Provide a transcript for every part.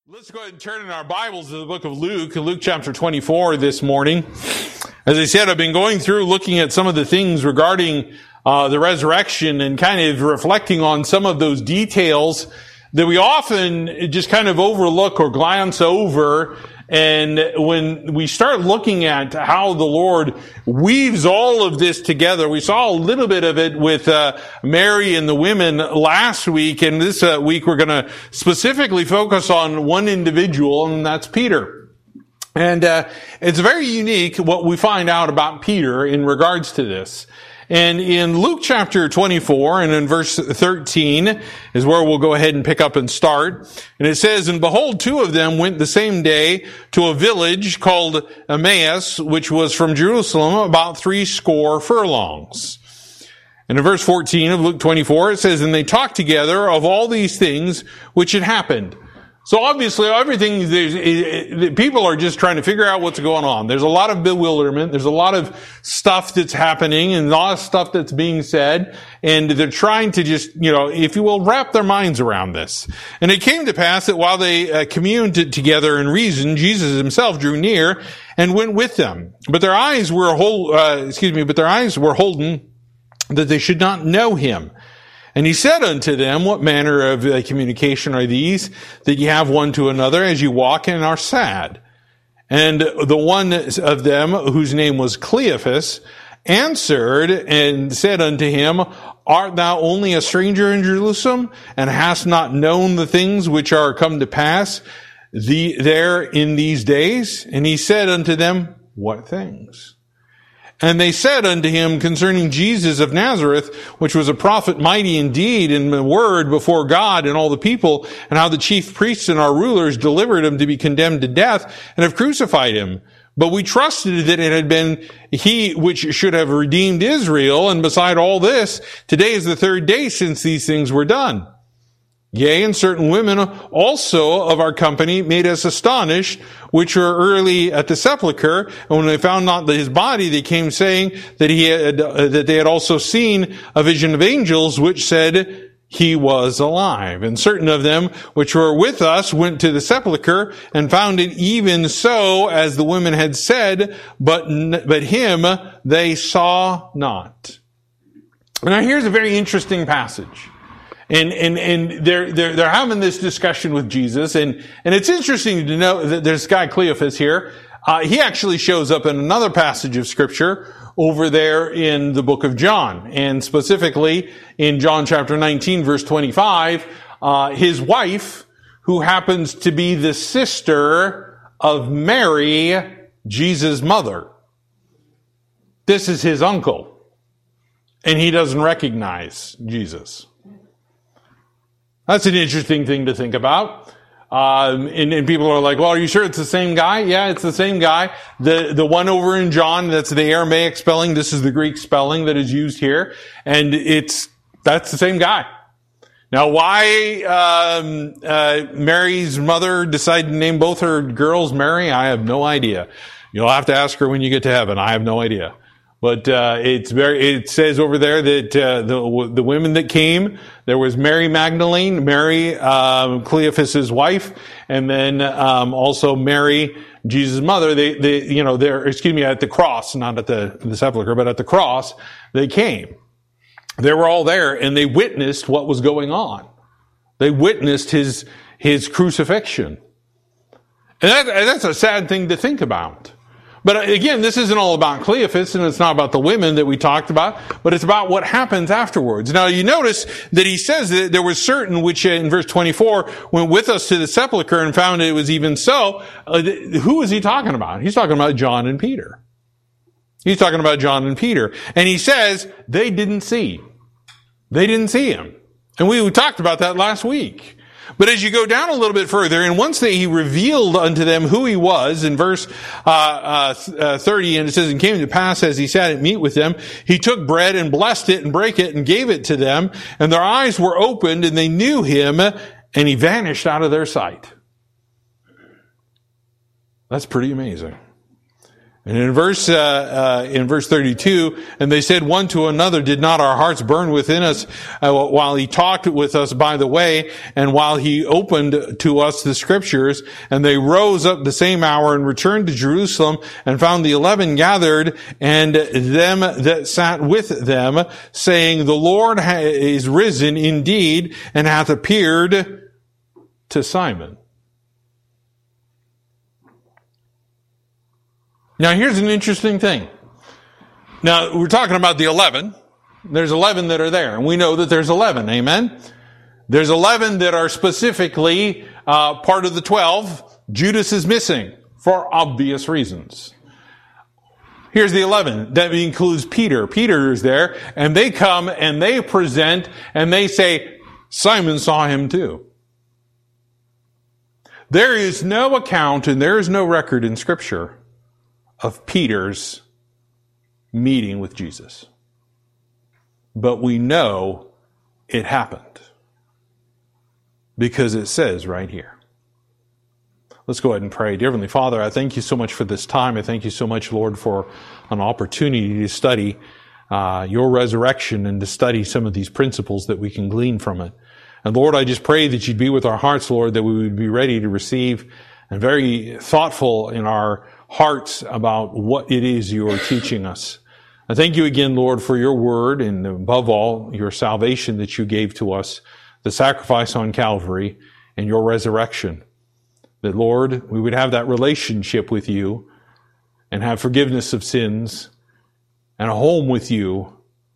Let's go ahead and turn in our Bibles to the book of Luke chapter 24 this morning. As I said, I've been going through looking at some of the things regarding the resurrection and kind of reflecting on some of those details that we often just kind of overlook or glance over. And when we start looking at how the Lord weaves all of this together, we saw a little bit of it with Mary and the women last week, and this week we're going to specifically focus on one individual, and that's Peter. And it's very unique what we find out about Peter in regards to this. And in Luke chapter 24 and in verse 13 is where we'll go ahead and pick up and start. And it says, "And behold, two of them went the same day to a village called Emmaus, which was from Jerusalem about 80 furlongs. And in verse 14 of Luke 24, it says, "And they talked together of all these things which had happened." So obviously people are just trying to figure out what's going on. There's a lot of bewilderment. There's a lot of stuff that's happening and a lot of stuff that's being said. And they're trying to just, if you will, wrap their minds around this. "And it came to pass that while they communed together and reasoned, Jesus himself drew near and went with them. But their eyes were holden that they should not know him. And he said unto them, What manner of communication are these that ye have one to another as you walk and are sad? And the one of them, whose name was Cleophas, answered and said unto him, Art thou only a stranger in Jerusalem, and hast not known the things which are come to pass there in these days? And he said unto them, What things? And they said unto him concerning Jesus of Nazareth, which was a prophet mighty indeed in the word before God and all the people, and how the chief priests and our rulers delivered him to be condemned to death and have crucified him. But we trusted that it had been he which should have redeemed Israel, and beside all this, today is the third day since these things were done. Yea, and certain women also of our company made us astonished, which were early at the sepulchre, and when they found not his body, they came saying that they had also seen a vision of angels, which said he was alive. And certain of them which were with us went to the sepulchre and found it even so as the women had said, but him they saw not." Now here's a very interesting passage. And they're having this discussion with Jesus, and it's interesting to know that there's this guy Cleophas here. He actually shows up in another passage of scripture over there in the book of John, and specifically in John chapter 19 verse 25, his wife, who happens to be the sister of Mary, Jesus' mother. This is his uncle, and he doesn't recognize Jesus. That's an interesting thing to think about. And people are like, well, are you sure it's the same guy? Yeah, it's the same guy. The one over in John, that's the Aramaic spelling. This is the Greek spelling that is used here. And that's the same guy. Now, why Mary's mother decided to name both her girls Mary, I have no idea. You'll have to ask her when you get to heaven. I have no idea. But it says over there that the women that came, there was Mary Magdalene, Mary Cleophas's wife, and then also Mary, Jesus' mother. They're at the cross, not at the sepulcher, but at the cross, they came. They were all there, and they witnessed what was going on. They witnessed his crucifixion, and that's a sad thing to think about. But again, this isn't all about Cleophas, and it's not about the women that we talked about, but it's about what happens afterwards. Now, you notice that he says that there was certain which, in verse 24, went with us to the sepulchre and found it was even so. Who is he talking about? He's talking about John and Peter. He's talking about John and Peter. And he says they didn't see. They didn't see him. And we talked about that last week. But as you go down a little bit further, and once he revealed unto them who he was, in verse 30, and it says, "And came to pass as he sat at meat with them, he took bread and blessed it and brake it and gave it to them, and their eyes were opened, and they knew him, and he vanished out of their sight." That's pretty amazing. And in verse 32, and they said one to another, did not our hearts burn within us while he talked with us by the way, and while he opened to us the scriptures? And they rose up the same hour and returned to Jerusalem and found the 11 gathered and them that sat with them, saying, the Lord is risen indeed and hath appeared to Simon. Now, here's an interesting thing. Now, we're talking about the 11. There's 11 that are there, and we know that there's 11. Amen? There's 11 that are specifically part of the 12. Judas is missing for obvious reasons. Here's the 11. That includes Peter. Peter is there, and they come and they present, and they say, Simon saw him too. There is no account, and there is no record in Scripture of Peter's meeting with Jesus. But we know it happened because it says right here. Let's go ahead and pray. Dear Heavenly Father, I thank you so much for this time. I thank you so much, Lord, for an opportunity to study your resurrection and to study some of these principles that we can glean from it. And Lord, I just pray that you'd be with our hearts, Lord, that we would be ready to receive and very thoughtful in our hearts about what it is you are teaching us. I thank you again, Lord, for your word and above all, your salvation that you gave to us, the sacrifice on Calvary and your resurrection. That, Lord, we would have that relationship with you and have forgiveness of sins and a home with you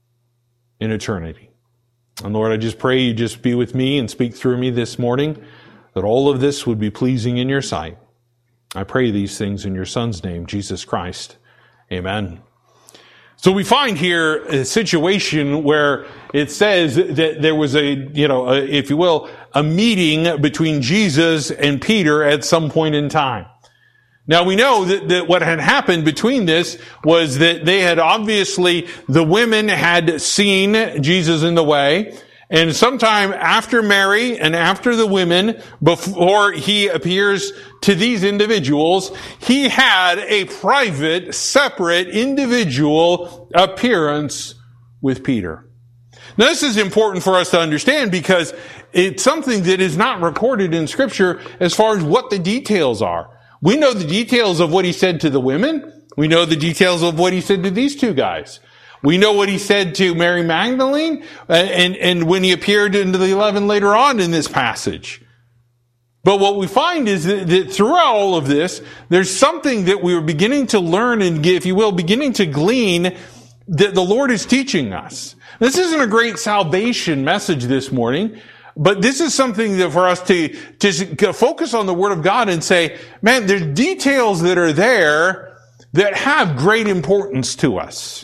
in eternity. And Lord, I just pray you just be with me and speak through me this morning, that all of this would be pleasing in your sight. I pray these things in your Son's name, Jesus Christ. Amen. So we find here a situation where it says that there was if you will, a meeting between Jesus and Peter at some point in time. Now we know that what had happened between this was that they had obviously, the women had seen Jesus in the way. And sometime after Mary and after the women, before he appears to these individuals, he had a private, separate, individual appearance with Peter. Now, this is important for us to understand because it's something that is not recorded in Scripture as far as what the details are. We know the details of what he said to the women. We know the details of what he said to these two guys. We know what he said to Mary Magdalene and when he appeared into the 11 later on in this passage. But what we find is that throughout all of this, there's something that we are beginning to learn and, if you will, beginning to glean that the Lord is teaching us. This isn't a great salvation message this morning, but this is something that for us to focus on the Word of God and say, man, there's details that are there that have great importance to us.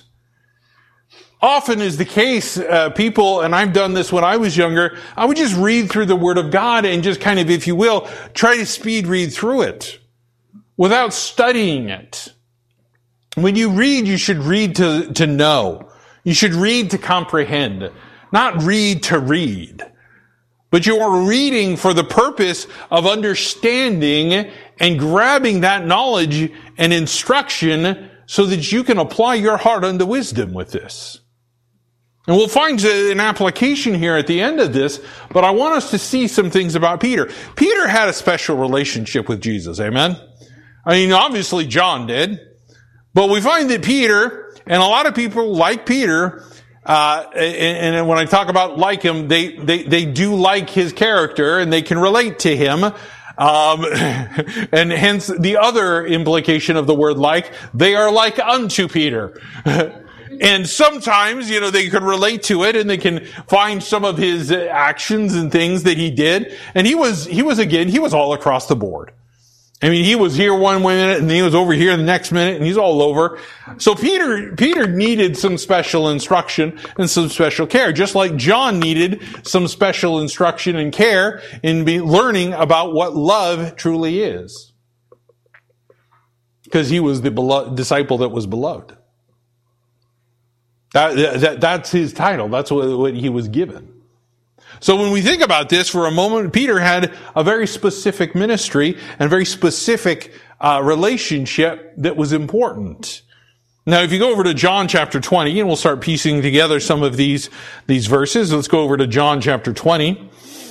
Often is the case, people, and I've done this when I was younger, I would just read through the Word of God and just kind of, if you will, try to speed read through it without studying it. When you read, you should read to know. You should read to comprehend, not read to read. But you are reading for the purpose of understanding and grabbing that knowledge and instruction so that you can apply your heart unto wisdom with this. And we'll find an application here at the end of this, but I want us to see some things about Peter. Peter had a special relationship with Jesus, amen? I mean, obviously John did, but we find that Peter, and a lot of people like Peter, and when I talk about like him, they do like his character, and they can relate to him. And hence the other implication of the word like, they are like unto Peter. And sometimes, they could relate to it and they can find some of his actions and things that he did. And he was all across the board. I mean, he was here one minute and he was over here the next minute and he's all over. So Peter needed some special instruction and some special care, just like John needed some special instruction and care in learning about what love truly is. Because he was the disciple that was beloved. That's his title. That's what he was given. So when we think about this for a moment, Peter had a very specific ministry and very specific relationship that was important. Now, if you go over to John chapter 20, and we'll start piecing together some of these verses. Let's go over to John chapter 20.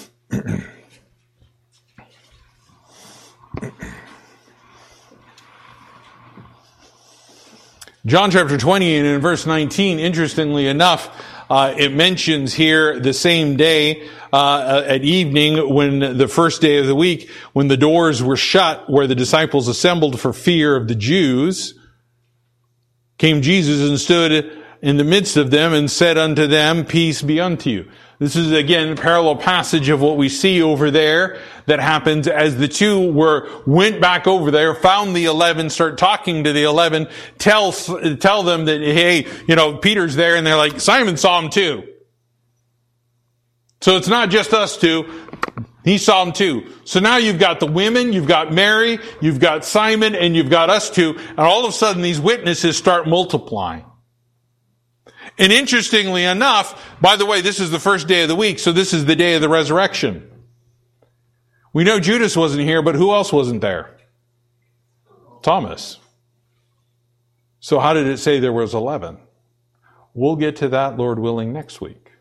John chapter 20 and in verse 19, interestingly enough, it mentions here the same day at evening, when the first day of the week, when the doors were shut, where the disciples assembled for fear of the Jews, came Jesus and stood in the midst of them and said unto them, Peace be unto you. This is again a parallel passage of what we see over there that happens as the two went back over there, found the 11, start talking to the 11, tell them that, hey, Peter's there, and they're like, Simon saw him too. So it's not just us two. He saw him too. So now you've got the women, you've got Mary, you've got Simon, and you've got us two, and all of a sudden these witnesses start multiplying. And interestingly enough, by the way, this is the first day of the week, so this is the day of the resurrection. We know Judas wasn't here, but who else wasn't there? Thomas. So how did it say there was 11? We'll get to that, Lord willing, next week.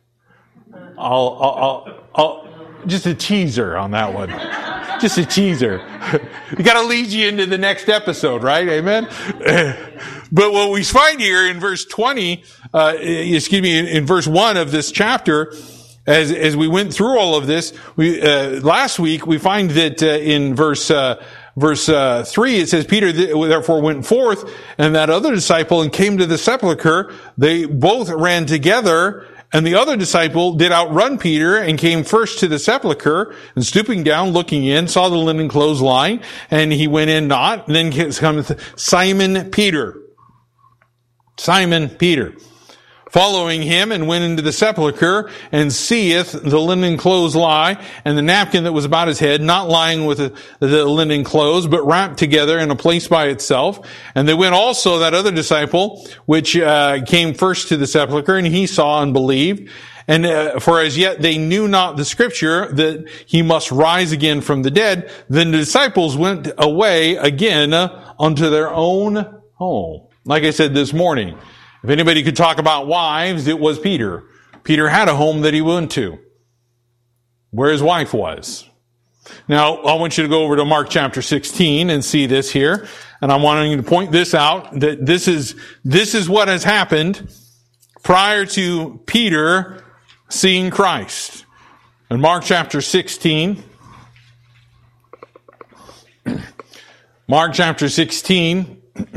I'll just a teaser on that one. Just a teaser. You got to lead you into the next episode, right? Amen. But what we find here in verse 20, in verse 1 of this chapter, as we went through all of this, last week we find that in verse 3 it says, Peter therefore went forth, and that other disciple, and came to the sepulchre. They both ran together, and the other disciple did outrun Peter, and came first to the sepulchre, and stooping down, looking in, saw the linen clothes lying, and he went in not. And then comes Simon Peter. Simon Peter, following him, and went into the sepulchre, and seeth the linen clothes lie, and the napkin that was about his head, not lying with the linen clothes, but wrapped together in a place by itself. And they went also, that other disciple, which came first to the sepulchre, and he saw and believed. And for as yet they knew not the scripture, that he must rise again from the dead. Then the disciples went away again unto their own home. Like I said this morning, if anybody could talk about wives, it was Peter. Peter had a home that he went to, where his wife was. Now, I want you to go over to Mark chapter 16 and see this here. And I'm wanting to point this out, that this is what has happened prior to Peter seeing Christ. In Mark chapter 16, Mark chapter 16,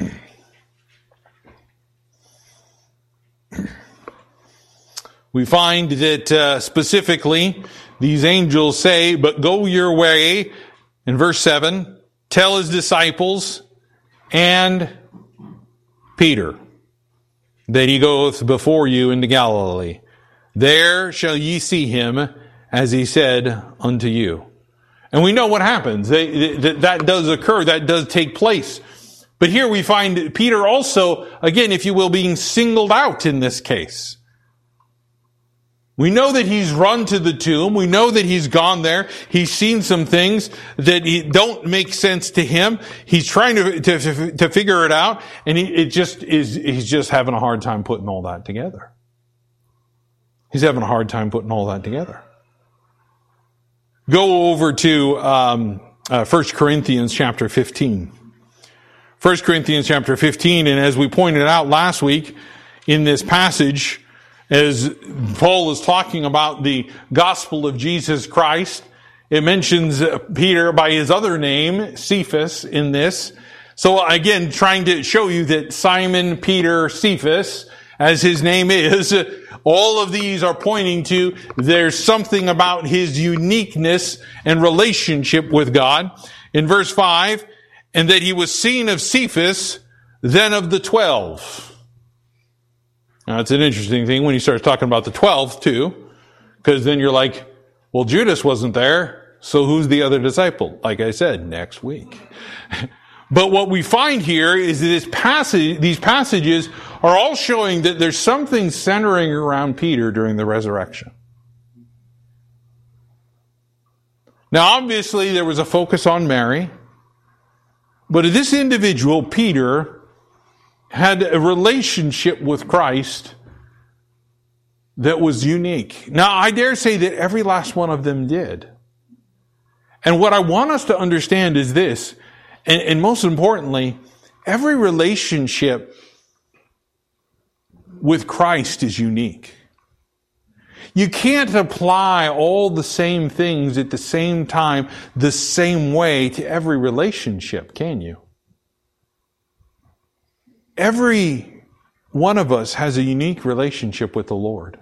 we find that specifically these angels say, but go your way, in verse 7, tell his disciples and Peter that he goeth before you into Galilee. There shall ye see him, as he said unto you. And we know what happens. That does occur. That does take place. But here we find Peter also, again, if you will, being singled out in this case. We know that he's run to the tomb. We know that he's gone there. He's seen some things that don't make sense to him. He's trying to figure it out, and he's just having a hard time putting all that together. He's having a hard time putting all that together. Go over to 1 Corinthians chapter 15. 1 Corinthians chapter 15, and as we pointed out last week in this passage, as Paul is talking about the gospel of Jesus Christ, it mentions Peter by his other name, Cephas, in this. So again, trying to show you that Simon Peter Cephas, as his name is, all of these are pointing to there's something about his uniqueness and relationship with God. In verse 5, and that he was seen of Cephas, then of the 12. Now, it's an interesting thing when he starts talking about the 12 too, because then you're like, well, Judas wasn't there, so who's the other disciple? Like I said, next week. But what we find here is that these passages are all showing that there's something centering around Peter during the resurrection. Now, obviously, there was a focus on Mary, But this individual, Peter, had a relationship with Christ that was unique. Now, I dare say that every last one of them did. And what I want us to understand is this, and most importantly, every relationship with Christ is unique. You can't apply all the same things at the same time, the same way to every relationship, can you? Every one of us has a unique relationship with the Lord.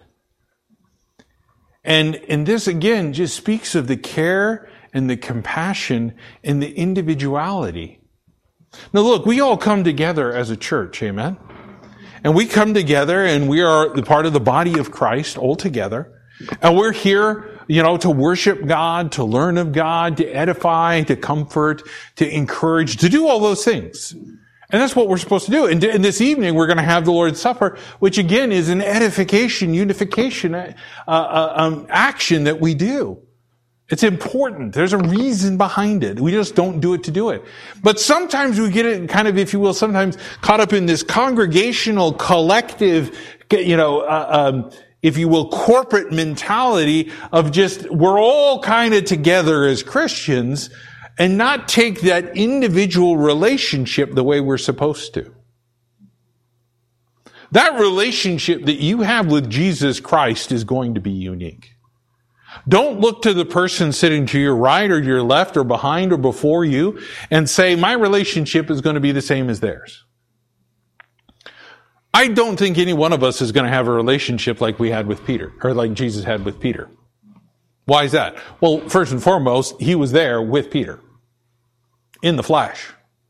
And this again just speaks of the care and the compassion and the individuality. Now look, we all come together as a church, amen? And we come together and we are the part of the body of Christ all together. And we're here, to worship God, to learn of God, to edify, to comfort, to encourage, to do all those things. And that's what we're supposed to do. And this evening we're going to have the Lord's Supper, which again is an edification, unification, action that we do. It's important. There's a reason behind it. We just don't do it to do it. But sometimes we get it kind of, if you will, sometimes caught up in this congregational, collective, if you will, corporate mentality of just, we're all kind of together as Christians and not take that individual relationship the way we're supposed to. That relationship that you have with Jesus Christ is going to be unique. Don't look to the person sitting to your right or your left or behind or before you and say, my relationship is going to be the same as theirs. I don't think any one of us is going to have a relationship like we had with Peter, or like Jesus had with Peter. Why is that? Well, first and foremost, he was there with Peter in the flesh.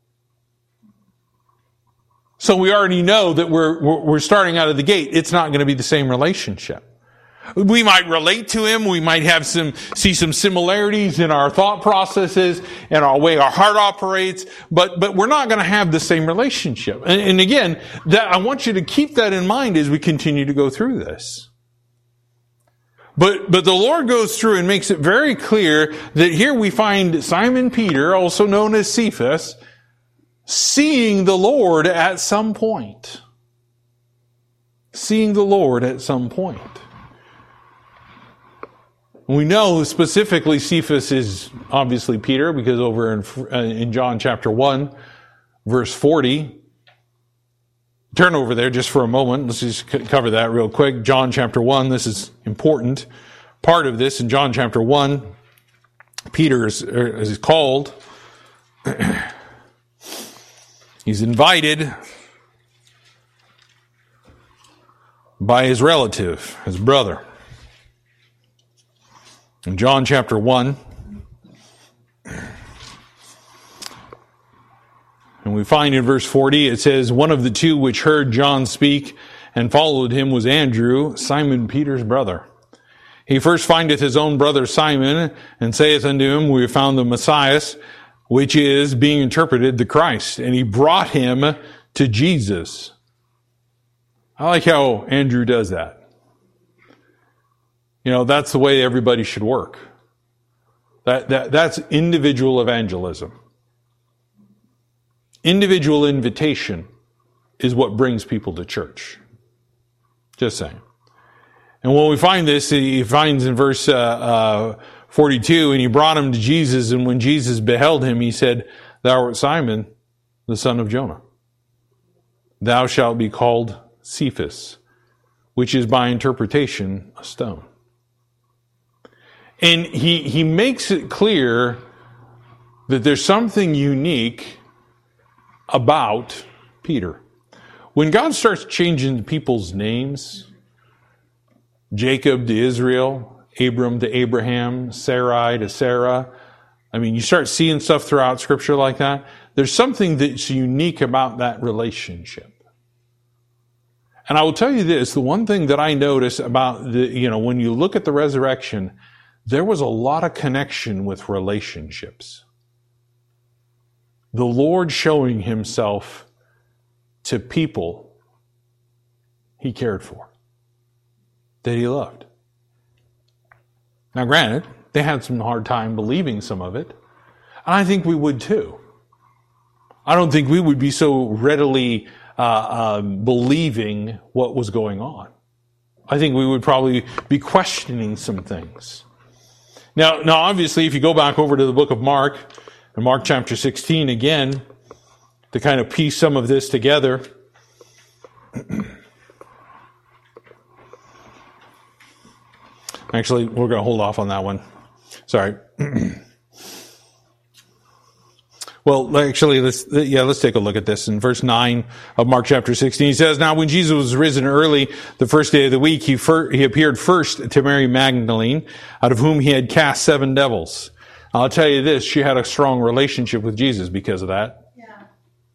So we already know that we're starting out of the gate. It's not going to be the same relationship. We might relate to him. We might see some similarities in our thought processes and our way our heart operates, but we're not going to have the same relationship. And again, I want you to keep that in mind as we continue to go through this. But the Lord goes through and makes it very clear that here we find Simon Peter, also known as Cephas, seeing the Lord at some point. Seeing the Lord at some point. We know specifically Cephas is obviously Peter, because over in John chapter 1, verse 40, turn over there just for a moment. Let's just cover that real quick. John chapter 1, this is important. Part of this in John chapter 1, Peter is called. He's invited by his relative, his brother. In John chapter 1, and we find in verse 40, it says, one of the two which heard John speak and followed him was Andrew, Simon Peter's brother. He first findeth his own brother Simon, and saith unto him, we have found the Messiah, which is, being interpreted, the Christ. And he brought him to Jesus. I like how Andrew does that. That's the way everybody should work. That's individual evangelism. Individual invitation is what brings people to church. Just saying. And when we find this, he finds in verse 42, and he brought him to Jesus, and when Jesus beheld him, he said, thou art Simon, the son of Jonah. Thou shalt be called Cephas, which is by interpretation a stone. And he makes it clear that there's something unique about Peter. When God starts changing people's names, Jacob to Israel, Abram to Abraham, Sarai to Sarah, you start seeing stuff throughout Scripture like that. There's something that's unique about that relationship. And I will tell you this, the one thing that I notice about when you look at the resurrection, there was a lot of connection with relationships. The Lord showing himself to people he cared for, that he loved. Now granted, they had some hard time believing some of it, and I think we would too. I don't think we would be so readily believing what was going on. I think we would probably be questioning some things. Now, obviously, if you go back over to the book of Mark, in Mark chapter 16 again, to kind of piece some of this together. Actually, we're going to hold off on that one. Sorry. Well, actually, let's take a look at this. In verse 9 of Mark chapter 16, he says, "Now when Jesus was risen early, the first day of the week, he appeared first to Mary Magdalene, out of whom he had cast 7 devils." I'll tell you this, she had a strong relationship with Jesus because of that. Yeah.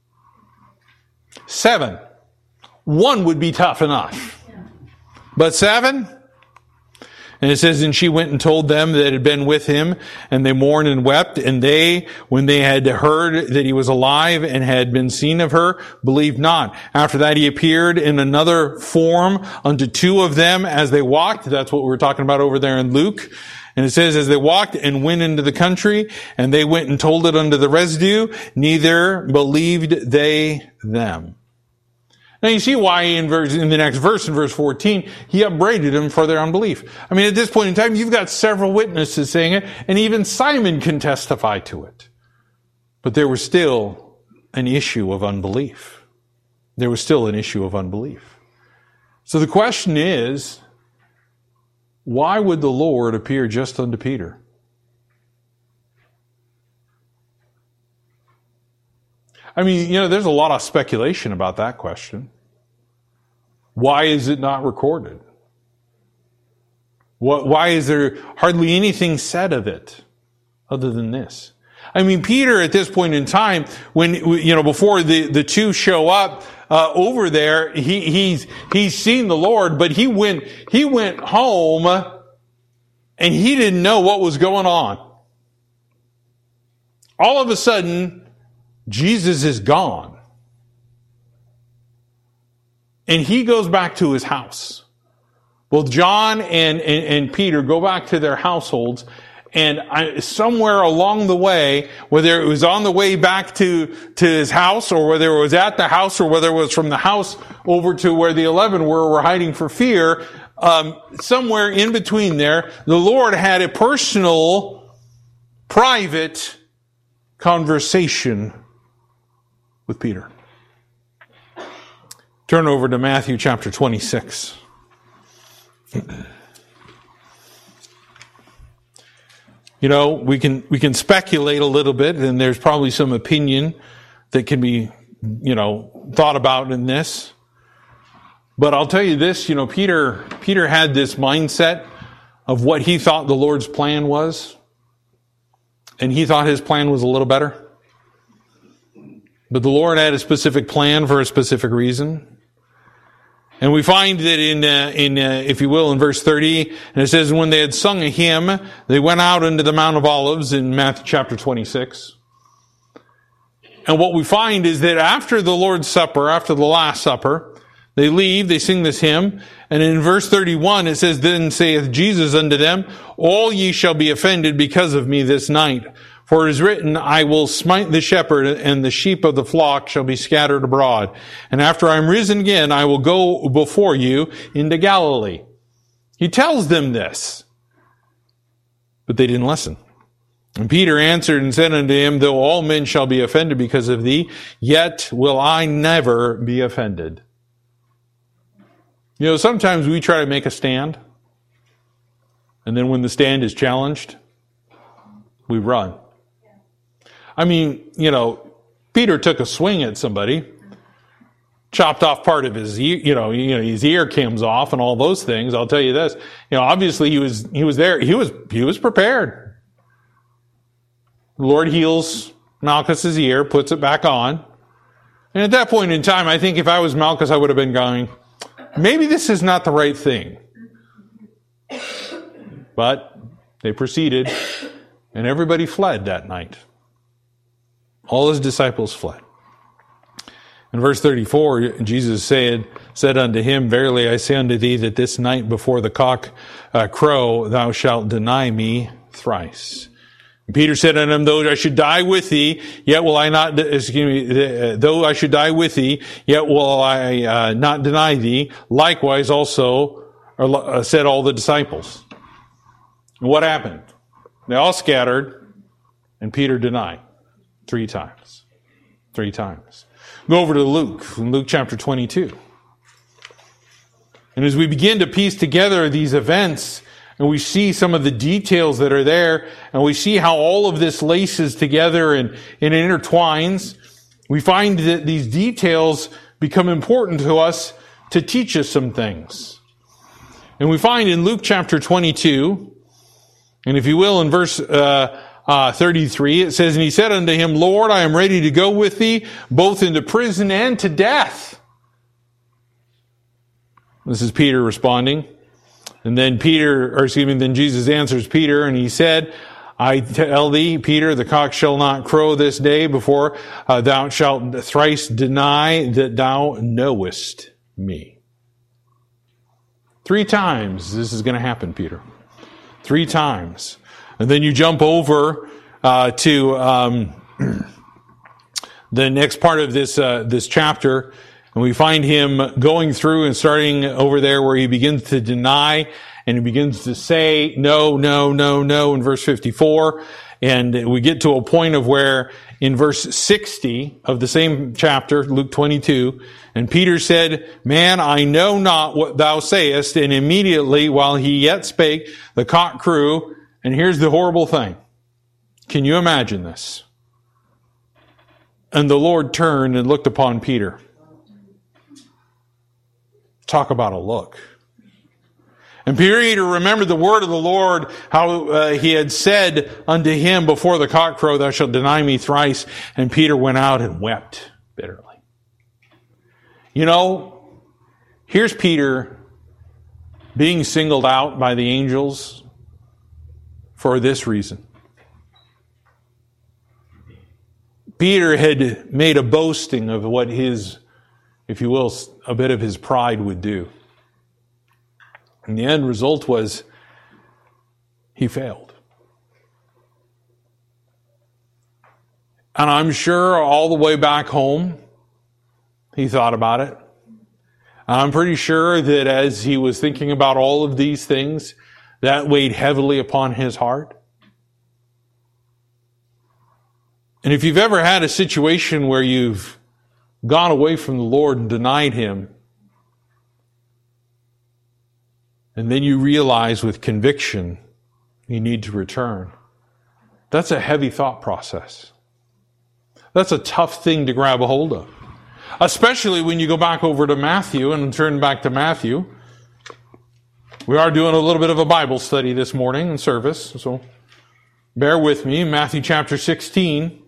7. 1 would be tough enough. Yeah. But 7? And it says, "And she went and told them that had been with him, and they mourned and wept. And they, when they had heard that he was alive and had been seen of her, believed not. After that he appeared in another form unto 2 of them as they walked." That's what we were talking about over there in Luke. And it says, "As they walked and went into the country, and they went and told it unto the residue, neither believed they them." Now you see why in the next verse, in verse 14, he upbraided them for their unbelief. I mean, at this point in time, you've got several witnesses saying it, and even Simon can testify to it. But there was still an issue of unbelief. There was still an issue of unbelief. So the question is, why would the Lord appear just unto Peter? I mean, there's a lot of speculation about that question. Why is it not recorded? Why is there hardly anything said of it other than this? I mean, Peter at this point in time, when, before the 2 show up, over there, he's seen the Lord, but he went home and he didn't know what was going on. All of a sudden, Jesus is gone. And he goes back to his house. Both John and Peter go back to their households, and somewhere along the way, whether it was on the way back to his house, or whether it was at the house, or whether it was from the house over to where the 11 were hiding for fear, somewhere in between there, the Lord had a personal, private conversation with Peter. Turn over to Matthew chapter 26. We can speculate a little bit, and there's probably some opinion that can be, thought about in this. But I'll tell you this, Peter had this mindset of what he thought the Lord's plan was, and he thought his plan was a little better. But the Lord had a specific plan for a specific reason. And we find that in if you will, in verse 30, and it says, "When they had sung a hymn, they went out into the Mount of Olives," in Matthew chapter 26. And what we find is that after the Lord's Supper, after the Last Supper, they leave, they sing this hymn, and in verse 31 it says, "Then saith Jesus unto them, All ye shall be offended because of me this night. For it is written, I will smite the shepherd, and the sheep of the flock shall be scattered abroad. And after I am risen again, I will go before you into Galilee." He tells them this. But they didn't listen. "And Peter answered and said unto him, Though all men shall be offended because of thee, yet will I never be offended." Sometimes we try to make a stand, and then when the stand is challenged, we run. I mean, Peter took a swing at somebody, chopped off part of his ear, his ear comes off and all those things. I'll tell you this, obviously he was there. He was prepared. The Lord heals Malchus's ear, puts it back on. And at that point in time, I think if I was Malchus, I would have been going, maybe this is not the right thing. But they proceeded, and everybody fled that night. All his disciples fled. In verse 34, Jesus said unto him, Verily I say unto thee that this night before the cock crow, thou shalt deny me thrice. Peter said unto him, though I should die with thee, yet will I not, though I should die with thee, yet will I not deny thee. Likewise also said all the disciples. And what happened? They all scattered, and Peter denied 3 times. 3 times. Go over to Luke chapter 22. And as we begin to piece together these events, and we see some of the details that are there, and we see how all of this laces together and intertwines, we find that these details become important to us to teach us some things. And we find in Luke chapter 22, and if you will, in verse 33, it says, and he said unto him, Lord, I am ready to go with thee, both into prison and to death. This is Peter responding. And then then Jesus answers Peter, and he said, I tell thee, Peter, the cock shall not crow this day before thou shalt thrice deny that thou knowest me. 3 times this is going to happen, Peter. 3 times. And then you jump over to the next part of this chapter, and we find him going through and starting over there where he begins to deny and he begins to say, no, no, no, no, in verse 54. And we get to a point of where in verse 60 of the same chapter, Luke 22, and Peter said, Man, I know not what thou sayest. And immediately while he yet spake, the cock crew. And here's the horrible thing. Can you imagine this? And the Lord turned and looked upon Peter. Talk about a look. And Peter remembered the word of the Lord, how he had said unto him before the cock crow, thou shalt deny me thrice. And Peter went out and wept bitterly. You know, here's Peter being singled out by the angels for this reason. Peter had made a boasting of what his, if you will, a bit of his pride would do. And the end result was he failed. And I'm sure all the way back home, he thought about it. I'm pretty sure that as he was thinking about all of these things, that weighed heavily upon his heart. And if you've ever had a situation where you've gone away from the Lord and denied Him, and then you realize with conviction you need to return, that's a heavy thought process. That's a tough thing to grab a hold of. Especially when you go back over to Matthew and turn back to Matthew. We are doing a little bit of a Bible study this morning in service, so bear with me. Matthew chapter 16.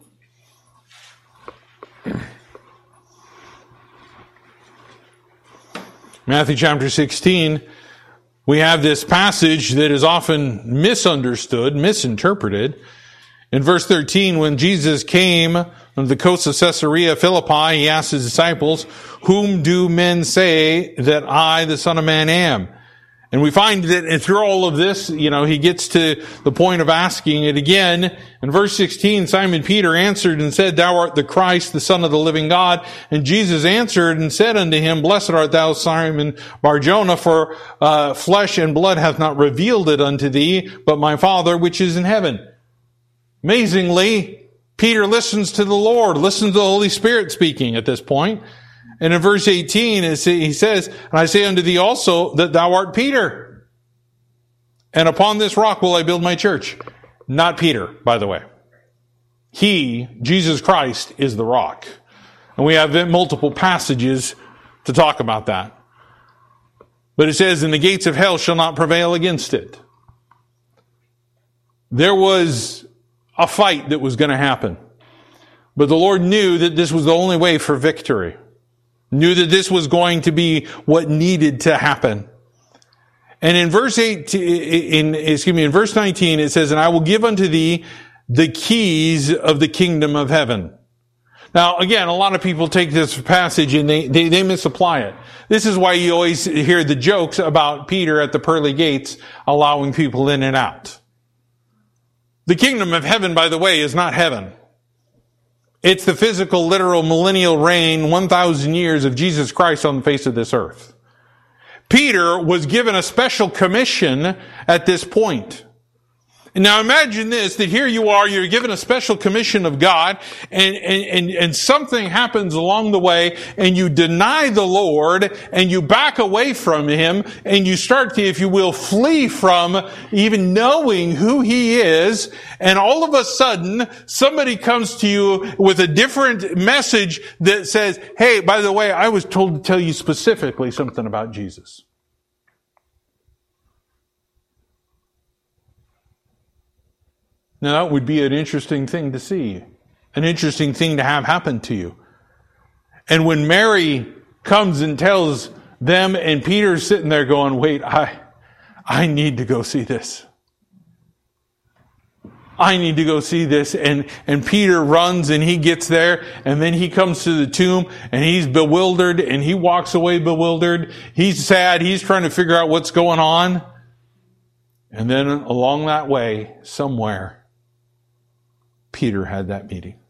Matthew chapter 16, we have this passage that is often misunderstood, misinterpreted. In verse 13, when Jesus came on the coast of Caesarea Philippi, he asked his disciples, whom do men say that I, the Son of Man, am? And we find that through all of this, he gets to the point of asking it again. In verse 16, Simon Peter answered and said, Thou art the Christ, the Son of the living God. And Jesus answered and said unto him, Blessed art thou, Simon Bar-Jonah, for flesh and blood hath not revealed it unto thee, but my Father which is in heaven. Amazingly, Peter listens to the Lord, listens to the Holy Spirit speaking at this point. And in verse 18, he says, And I say unto thee also that thou art Peter. And upon this rock will I build my church. Not Peter, by the way. He, Jesus Christ, is the rock. And we have multiple passages to talk about that. But it says, And the gates of hell shall not prevail against it. There was a fight that was going to happen. But the Lord knew that this was the only way for victory. Knew that this was going to be what needed to happen. And in verse 19, it says, And I will give unto thee the keys of the kingdom of heaven. Now, again, a lot of people take this passage and they misapply it. This is why you always hear the jokes about Peter at the pearly gates allowing people in and out. The kingdom of heaven, by the way, is not heaven. It's the physical, literal, millennial reign, 1,000 years of Jesus Christ on the face of this earth. Peter was given a special commission at this point. Now imagine this, that here you are, you're given a special commission of God, and something happens along the way, and you deny the Lord, and you back away from Him, and you start to, if you will, flee from even knowing who He is, and all of a sudden, somebody comes to you with a different message that says, hey, by the way, I was told to tell you specifically something about Jesus. Now that would be an interesting thing to see, an interesting thing to have happen to you. And when Mary comes and tells them, and Peter's sitting there going, wait, I need to go see this. I need to go see this. And Peter runs and he gets there, and then he comes to the tomb and he's bewildered and he walks away bewildered. He's sad. He's trying to figure out what's going on. And then along that way, somewhere, Peter had that meeting.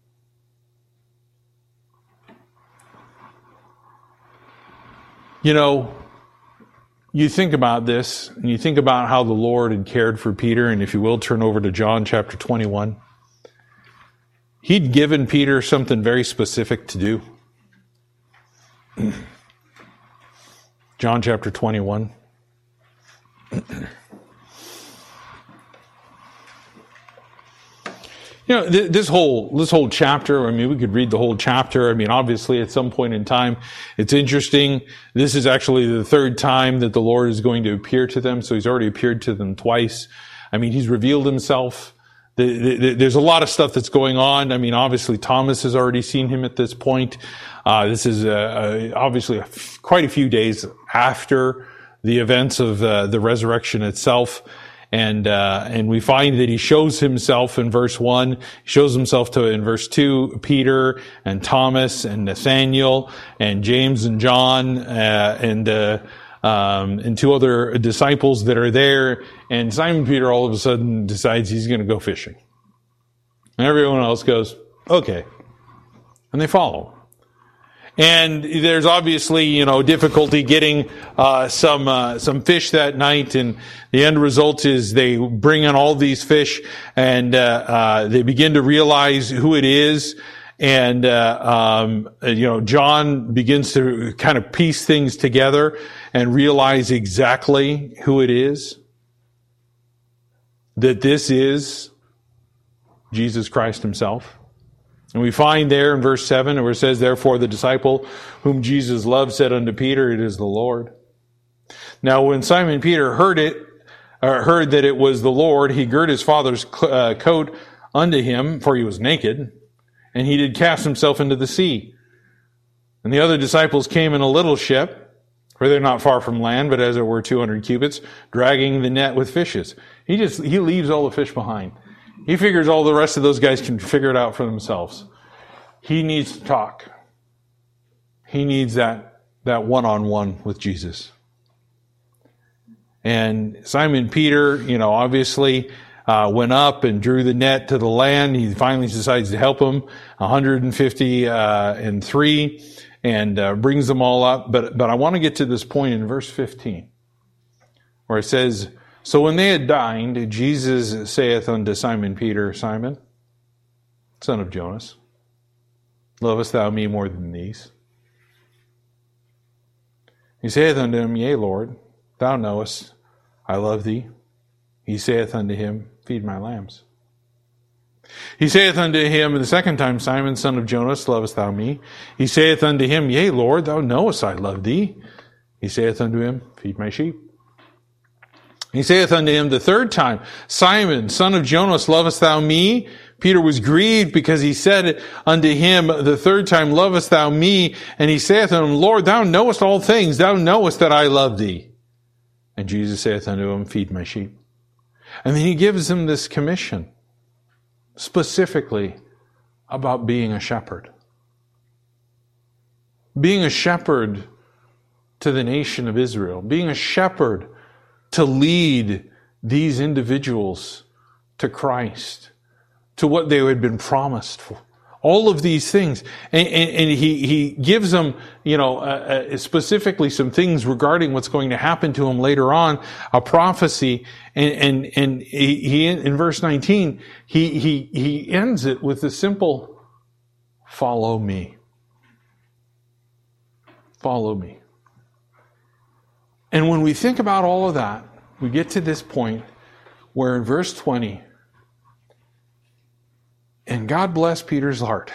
You know, you think about this, and you think about how the Lord had cared for Peter, and if you will, turn over to John chapter 21. He'd given Peter something very specific to do. John chapter 21. You know, this whole chapter, I mean, we could read the whole chapter. I mean, obviously, at some point in time, it's interesting. This is actually the third time that the Lord is going to appear to them. So He's already appeared to them twice. I mean, He's revealed Himself. There's a lot of stuff that's going on. I mean, obviously, Thomas has already seen Him at this point. This is obviously quite a few days after the events of the resurrection itself. And we find that He shows Himself in verse 1. He shows Himself in verse 2, Peter and Thomas and Nathaniel and James and John, and two other disciples that are there. And Simon Peter all of a sudden decides he's going to go fishing. And everyone else goes, okay. And they follow. And there's obviously, you know, difficulty getting some fish that night, and the end result is they bring in all these fish, and they begin to realize who it is. And you know, John begins to kind of piece things together and realize exactly who it is. That this is Jesus Christ Himself. And we find there in verse 7 where it says, therefore the disciple whom Jesus loved said unto Peter, it is the Lord. Now when Simon Peter heard that it was the Lord, he girt his father's coat unto him, for he was naked, and he did cast himself into the sea. And the other disciples came in a little ship, for they're not far from land, but as it were 200 cubits, dragging the net with fishes. He leaves all the fish behind. He figures all the rest of those guys can figure it out for themselves. He needs to talk. He needs that one-on-one with Jesus. And Simon Peter, you know, obviously went up and drew the net to the land. He finally decides to help them, 153, and brings them all up. But I want to get to this point in verse 15, where it says, so when they had dined, Jesus saith unto Simon Peter, Simon, son of Jonas, lovest thou me more than these? He saith unto him, yea, Lord, thou knowest I love thee. He saith unto him, feed my lambs. He saith unto him the second time, Simon, son of Jonas, lovest thou me? He saith unto him, yea, Lord, thou knowest I love thee. He saith unto him, feed my sheep. He saith unto him the third time, Simon, son of Jonas, lovest thou me? Peter was grieved because he said unto him the third time, lovest thou me? And he saith unto him, Lord, thou knowest all things. Thou knowest that I love thee. And Jesus saith unto him, feed my sheep. And then he gives him this commission, specifically about being a shepherd. Being a shepherd to the nation of Israel. Being a shepherd to lead these individuals to Christ, to what they had been promised for. All of these things. And he gives them, specifically some things regarding what's going to happen to him later on, a prophecy. And he in verse 19, he ends it with the simple, follow me. Follow me. And when we think about all of that, we get to this point where in verse 20, and God bless Peter's heart.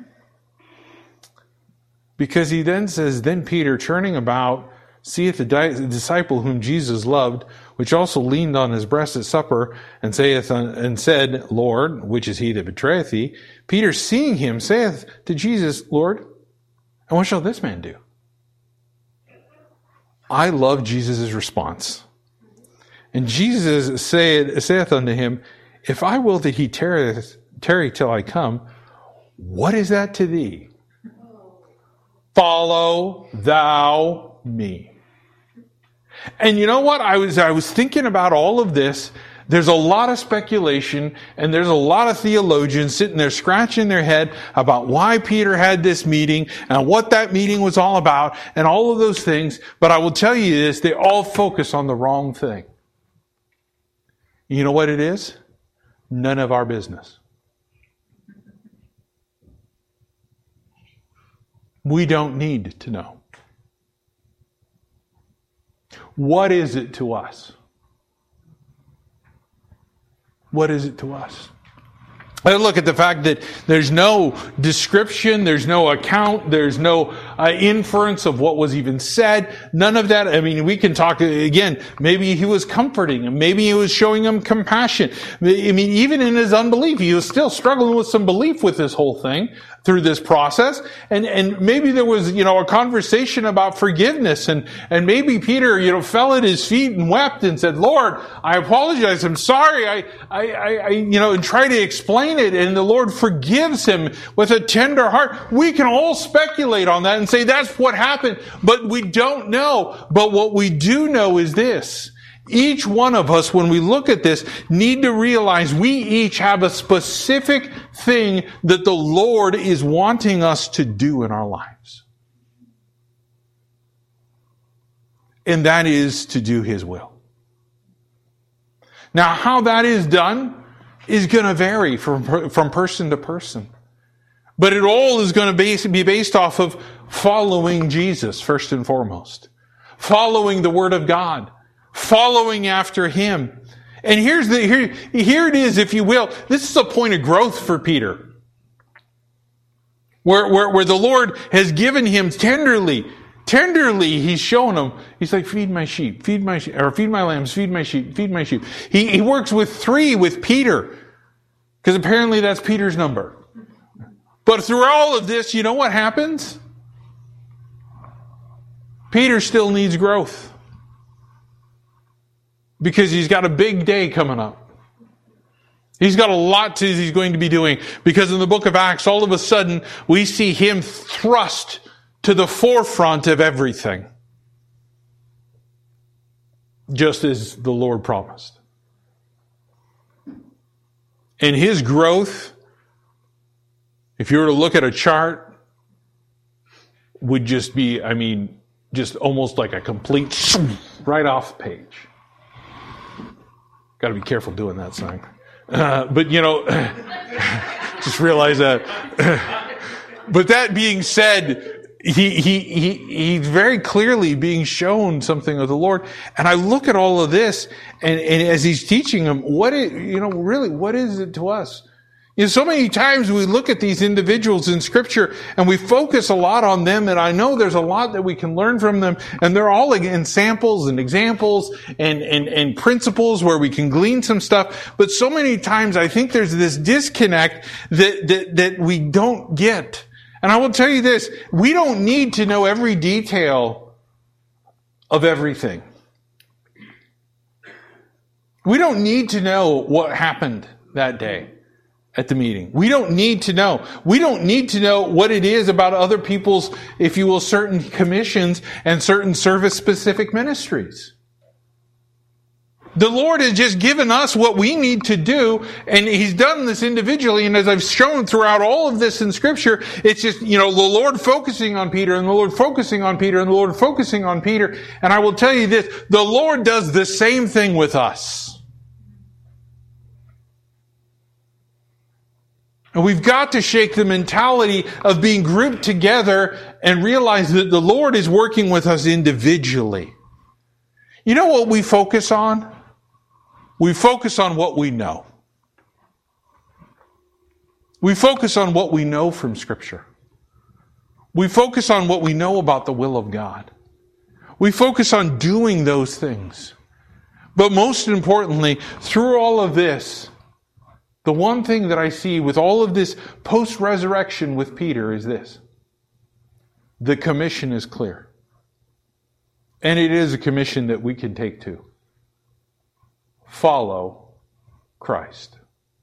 Because he then says, then Peter, turning about, seeth the disciple whom Jesus loved, which also leaned on his breast at supper, and said, Lord, which is he that betrayeth thee? Peter, seeing him, saith to Jesus, Lord, and what shall this man do? I love Jesus' response. And Jesus saith unto him, if I will that he tarry till I come, what is that to thee? Follow thou me. And you know what? I was thinking about all of this. There's a lot of speculation, and there's a lot of theologians sitting there scratching their head about why Peter had this meeting and what that meeting was all about and all of those things. But I will tell you this, they all focus on the wrong thing. You know what it is? None of our business. We don't need to know. What is it to us? What is it to us? I look at the fact that there's no description, there's no account, there's no inference of what was even said. None of that. I mean, we can talk again. Maybe he was comforting him. Maybe he was showing him compassion. I mean, even in his unbelief, he was still struggling with some belief with this whole thing through this process. And maybe there was, a conversation about forgiveness. And maybe Peter, fell at his feet and wept and said, Lord, I apologize. I'm sorry. I and try to explain it, and the Lord forgives him with a tender heart. We can all speculate on that and say that's what happened, but we don't know. But what we do know is this. Each one of us, when we look at this, need to realize we each have a specific thing that the Lord is wanting us to do in our lives. And that is to do His will. Now, how that is done is going to vary from person to person. But it all is going to be based off of following Jesus, first and foremost. Following the Word of God. Following after Him. And here it is, if you will. This is a point of growth for Peter. Where the Lord has given him tenderly, He's shown him. He's like, feed my sheep, or feed my lambs, feed my sheep, feed my sheep. He works with 3 with Peter. Because apparently that's Peter's number. But through all of this, you know what happens? Peter still needs growth. Because he's got a big day coming up. He's got a lot he's going to be doing. Because in the book of Acts, all of a sudden, we see him thrust to the forefront of everything. Just as the Lord promised. And his growth, if you were to look at a chart, would just be, just almost like a complete right off the page. Got to be careful doing that, son. But just realize that. But that being said, he's very clearly being shown something of the Lord. And I look at all of this, and as he's teaching them, what is it to us? So many times we look at these individuals in Scripture and we focus a lot on them, and I know there's a lot that we can learn from them, and they're all in samples and examples and principles where we can glean some stuff. But so many times I think there's this disconnect that we don't get. And I will tell you this, we don't need to know every detail of everything. We don't need to know what happened that day at the meeting. We don't need to know. We don't need to know what it is about other people's, if you will, certain commissions and certain service-specific ministries. The Lord has just given us what we need to do, and He's done this individually. And as I've shown throughout all of this in Scripture, it's just, the Lord focusing on Peter, and the Lord focusing on Peter, and the Lord focusing on Peter. And I will tell you this, the Lord does the same thing with us. And we've got to shake the mentality of being grouped together and realize that the Lord is working with us individually. You know what we focus on? We focus on what we know. We focus on what we know from Scripture. We focus on what we know about the will of God. We focus on doing those things. But most importantly, through all of this, the one thing that I see with all of this post-resurrection with Peter is this. The commission is clear. And it is a commission that we can take to. Follow Christ.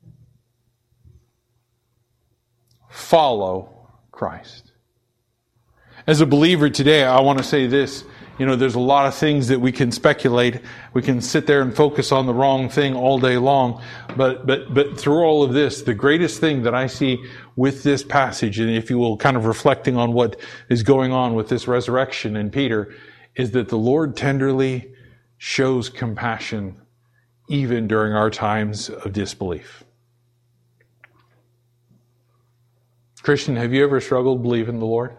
Follow Christ. As a believer today, I want to say this. There's a lot of things that we can speculate. We can sit there and focus on the wrong thing all day long. But through all of this, the greatest thing that I see with this passage, and if you will, kind of reflecting on what is going on with this resurrection in Peter, is that the Lord tenderly shows compassion even during our times of disbelief. Christian, have you ever struggled believing the Lord?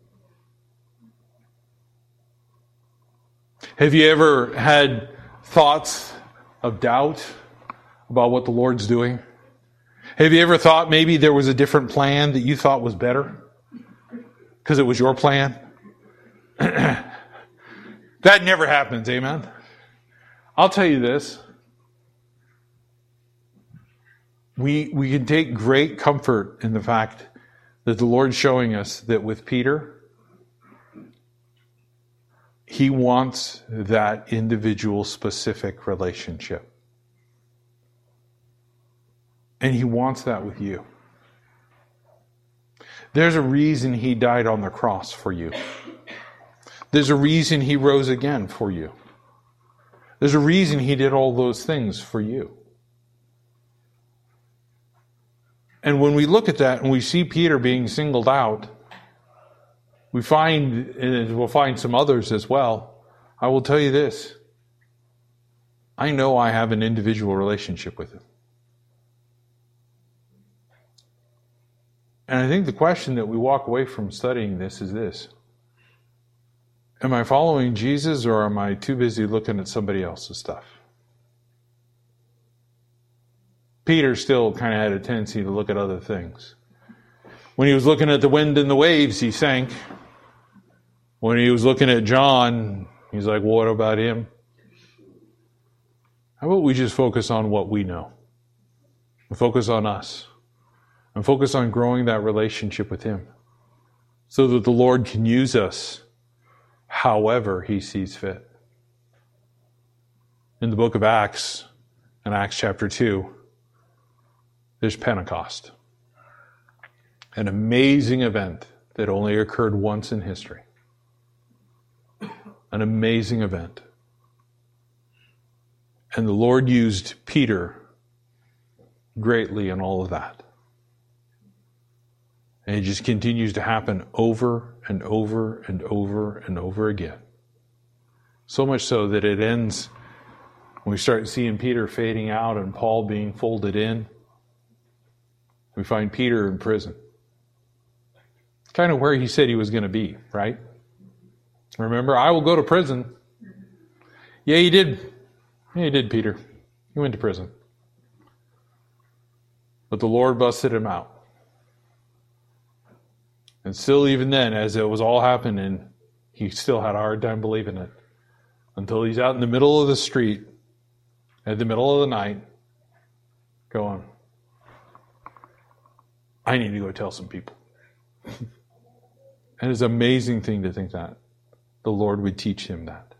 Have you ever had thoughts of doubt about what the Lord's doing? Have you ever thought maybe there was a different plan that you thought was better because it was your plan? That never happens, amen? I'll tell you this. We can take great comfort in the fact that the Lord's showing us that with Peter, He wants that individual specific relationship. And He wants that with you. There's a reason He died on the cross for you. There's a reason He rose again for you. There's a reason He did all those things for you. And when we look at that and we see Peter being singled out, we find, and we'll find some others as well, I will tell you this. I know I have an individual relationship with Him. And I think the question that we walk away from studying this is this. Am I following Jesus, or am I too busy looking at somebody else's stuff? Peter still kind of had a tendency to look at other things. When he was looking at the wind and the waves, he sank. When he was looking at John, he's like, well, what about him? How about we just focus on what we know? And focus on us. And focus on growing that relationship with Him. So that the Lord can use us however He sees fit. In the book of Acts, in Acts chapter 2, there's Pentecost. An amazing event that only occurred once in history. An amazing event. And the Lord used Peter greatly in all of that. And it just continues to happen over and over and over and over again. So much so that it ends when we start seeing Peter fading out and Paul being folded in. We find Peter in prison. Kind of where he said he was going to be, right? Remember, I will go to prison. Yeah, he did. Yeah, he did, Peter. He went to prison. But the Lord busted him out. And still, even then, as it was all happening, he still had a hard time believing it. Until he's out in the middle of the street, at the middle of the night, going, I need to go tell some people. And it's an amazing thing to think that the Lord would teach him that.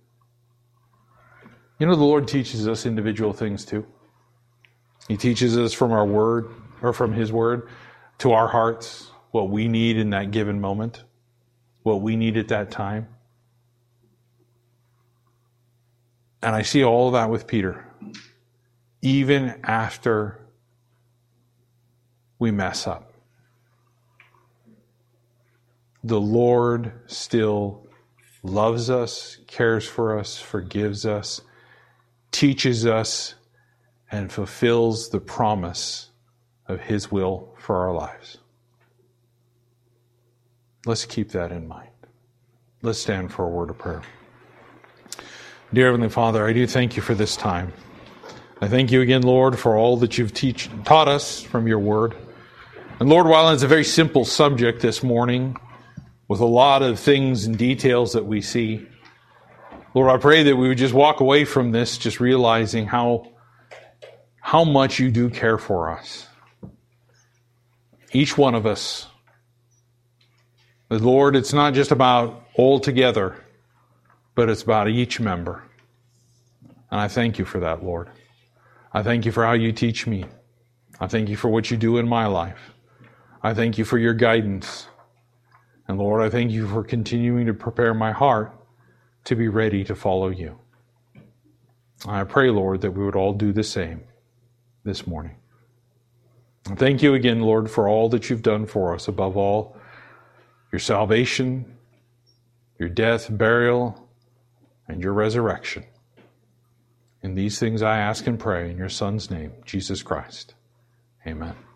The Lord teaches us individual things too. He teaches us from our word, or from His word, to our hearts, what we need in that given moment, what we need at that time. And I see all of that with Peter. Even after we mess up, the Lord still loves us, cares for us, forgives us, teaches us, and fulfills the promise of His will for our lives. Let's keep that in mind. Let's stand for a word of prayer. Dear Heavenly Father, I do thank you for this time. I thank you again, Lord, for all that you've taught us from your word. And Lord, while it's a very simple subject this morning, with a lot of things and details that we see, Lord, I pray that we would just walk away from this just realizing how much you do care for us. Each one of us. But Lord, it's not just about all together, but it's about each member. And I thank you for that, Lord. I thank you for how you teach me. I thank you for what you do in my life. I thank you for your guidance. And Lord, I thank you for continuing to prepare my heart to be ready to follow you. I pray, Lord, that we would all do the same this morning. And thank you again, Lord, for all that you've done for us. Above all, your salvation, your death, burial, and your resurrection. In these things I ask and pray in your Son's name, Jesus Christ. Amen.